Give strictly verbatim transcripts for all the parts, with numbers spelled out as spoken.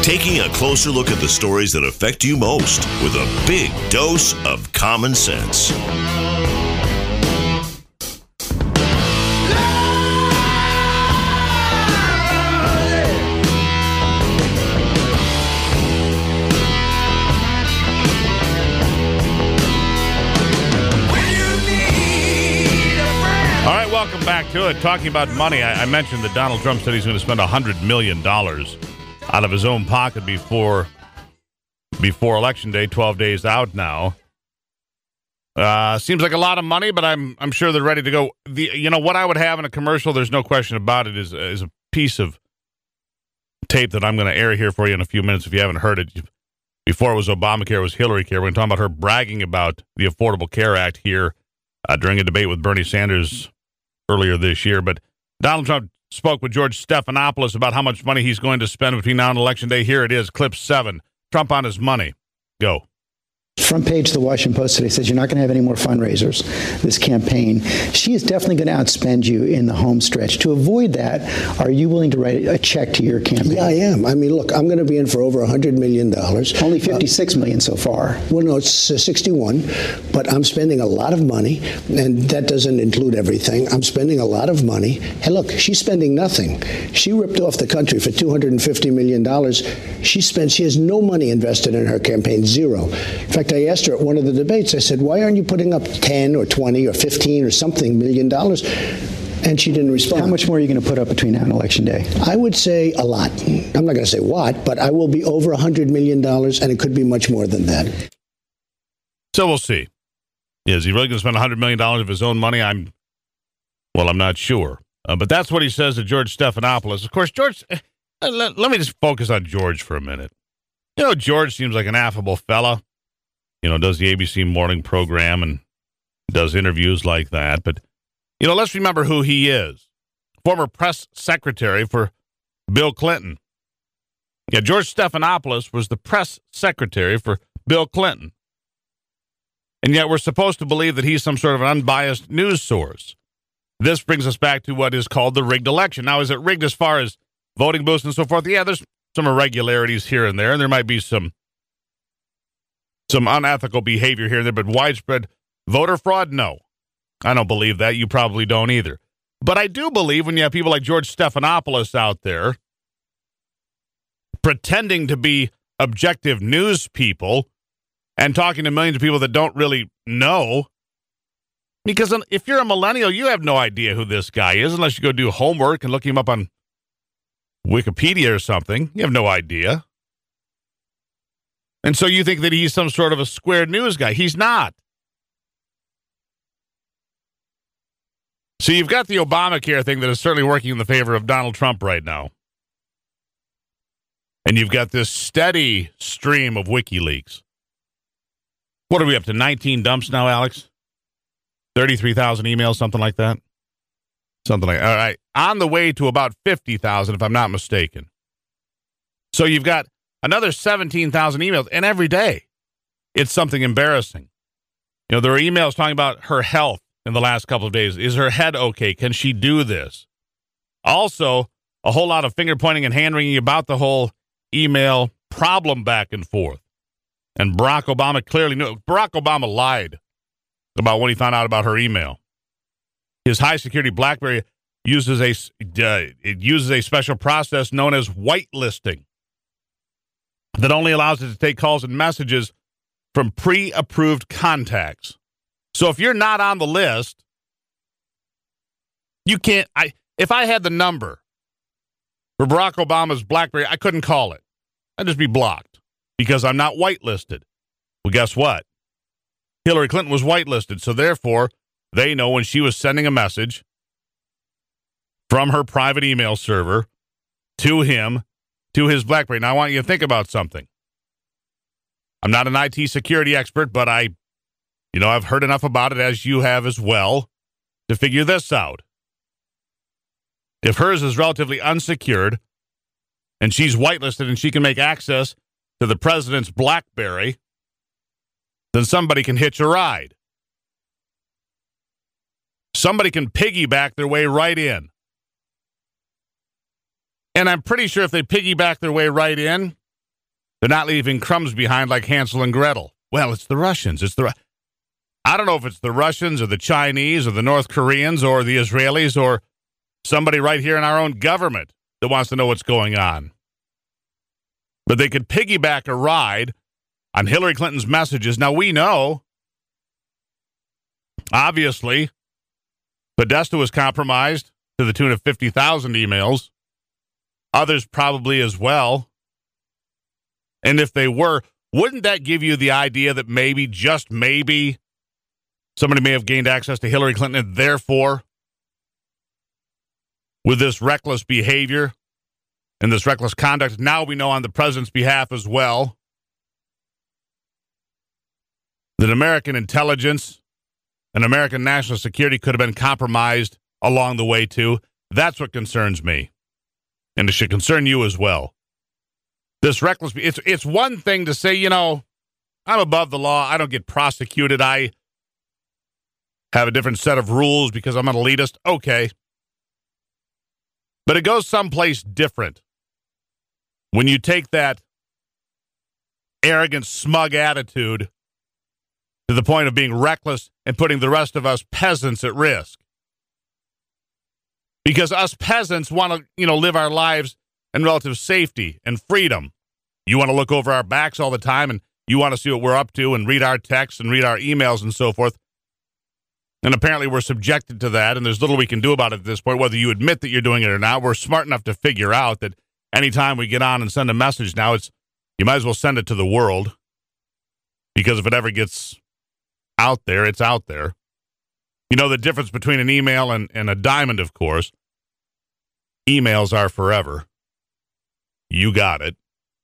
Taking a closer look at the stories that affect you most with a big dose of common sense. Welcome back to it. Talking about money, I, I mentioned that Donald Trump said he's going to spend one hundred million dollars out of his own pocket before before Election Day, twelve days out now. Uh, seems like a lot of money, but I'm I'm sure they're ready to go. The You know, what I would have in a commercial, there's no question about it, is, is a piece of tape that I'm going to air here for you in a few minutes if you haven't heard it. Before it was Obamacare, it was Hillary Care. We're going to talk about her bragging about the Affordable Care Act here uh, during a debate with Bernie Sanders earlier this year. But Donald Trump spoke with George Stephanopoulos about how much money he's going to spend between now and Election Day. Here it is, clip seven. Trump on his money. Go. Front page of the Washington Post today says you're not going to have any more fundraisers this campaign. She is definitely going to outspend you in the home stretch. To avoid that, are you willing to write a check to your campaign? Yeah, I am. I mean, look, I'm going to be in for over one hundred million dollars. Only fifty-six uh, million so far. Well, no, it's uh, sixty-one, but I'm spending a lot of money, and that doesn't include everything. I'm spending a lot of money. Hey, look, she's spending nothing. She ripped off the country for two hundred fifty million dollars. She spent, she has no money invested in her campaign, zero. In fact, I asked her at one of the debates, I said, why aren't you putting up ten or twenty or fifteen or something million dollars? And she didn't respond. How much more are you going to put up between now and Election Day? I would say a lot. I'm not going to say what, but I will be over one hundred million dollars, and it could be much more than that. So we'll see. Is he really going to spend one hundred million dollars of his own money? I'm, well, I'm not sure. Uh, but that's what he says to George Stephanopoulos. Of course, George, uh, let, let me just focus on George for a minute. You know, George seems like an affable fella. You know, does the A B C morning program and does interviews like that. But, you know, let's remember who he is. Former press secretary for Bill Clinton. Yeah, George Stephanopoulos was the press secretary for Bill Clinton. And yet we're supposed to believe that he's some sort of an unbiased news source. This brings us back to what is called the rigged election. Now, is it rigged as far as voting booths and so forth? Yeah, there's some irregularities here and there, and there might be some some unethical behavior here and there, but widespread voter fraud? No. I don't believe that. You probably don't either. But I do believe when you have people like George Stephanopoulos out there pretending to be objective news people and talking to millions of people that don't really know. Because if you're a millennial, you have no idea who this guy is unless you go do homework and look him up on Wikipedia or something. You have no idea. And so you think that he's some sort of a square news guy. He's not. So you've got the Obamacare thing that is certainly working in the favor of Donald Trump right now. And you've got this steady stream of WikiLeaks. What are we up to, nineteen dumps now, Alex? thirty-three thousand emails, something like that? Something like that. All right. On the way to about fifty thousand, if I'm not mistaken. So you've got another seventeen thousand emails, and every day it's something embarrassing. You know, there are emails talking about her health in the last couple of days. Is her head okay? Can she do this? Also, a whole lot of finger pointing and hand wringing about the whole email problem back and forth. And Barack Obama clearly knew. Barack Obama lied about when he found out about her email. His high-security BlackBerry uses a, uh, it uses a special process known as whitelisting that only allows it to take calls and messages from pre-approved contacts. So if you're not on the list, you can't. I if I had the number for Barack Obama's BlackBerry, I couldn't call it. I'd just be blocked because I'm not whitelisted. Well, guess what? Hillary Clinton was whitelisted, so therefore they know when she was sending a message from her private email server to him, to his BlackBerry. Now, I want you to think about something. I'm not an I T security expert, but I, you know, I've heard enough about it, as you have as well, to figure this out. If hers is relatively unsecured and she's whitelisted and she can make access to the president's BlackBerry, then somebody can hitch a ride. Somebody can piggyback their way right in. And I'm pretty sure if they piggyback their way right in, They're not leaving crumbs behind like Hansel and Gretel. Well, it's the Russians. It's the Ru- I don't know if it's the Russians or the Chinese or the North Koreans or the Israelis or somebody right here in our own government that wants to know what's going on. But they could piggyback a ride on Hillary Clinton's messages. Now, we know, obviously, Podesta was compromised to the tune of fifty thousand emails. Others probably as well. And if they were, wouldn't that give you the idea that maybe, just maybe, somebody may have gained access to Hillary Clinton and therefore, with this reckless behavior and this reckless conduct, now we know on the president's behalf as well, that American intelligence and American national security could have been compromised along the way, too. That's what concerns me. And it should concern you as well. This reckless, it's it's one thing to say, you know, I'm above the law. I don't get prosecuted. I have a different set of rules because I'm an elitist. Okay. But it goes someplace different when you take that arrogant, smug attitude to the point of being reckless and putting the rest of us peasants at risk. Because us peasants want to, you know, live our lives in relative safety and freedom. You want to look over our backs all the time, and you want to see what we're up to and read our texts and read our emails and so forth. And apparently we're subjected to that, and there's little we can do about it at this point, whether you admit that you're doing it or not. We're smart enough to figure out that anytime we get on and send a message now, it's you might as well send it to the world, because if it ever gets out there, it's out there. You know the difference between an email and, and a diamond, of course. Emails are forever. You got it.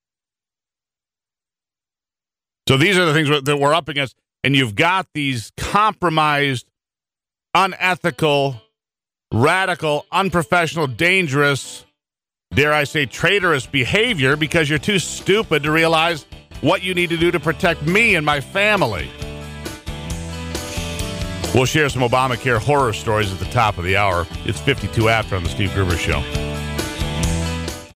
So these are the things that we're up against, and you've got these compromised, unethical, radical, unprofessional, dangerous, dare I say, traitorous behavior because you're too stupid to realize what you need to do to protect me and my family. We'll share some Obamacare horror stories at the top of the hour. It's fifty-two after on the Steve Gruber Show.